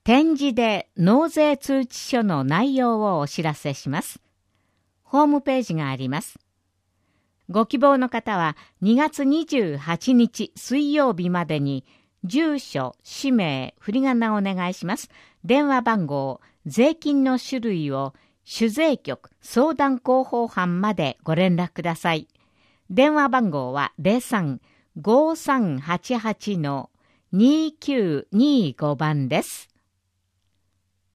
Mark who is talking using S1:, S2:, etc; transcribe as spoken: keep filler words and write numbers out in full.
S1: 点字で納税通知書の内容をお知らせします。ホームページがあります。ご希望の方はにがつにじゅうはちにち水曜日までに住所、氏名、振り仮名をお願いします。電話番号、税金の種類を主税局相談広報班までご連絡ください。電話番号は ゼロさん ごさんはちはち にきゅうにご 番です。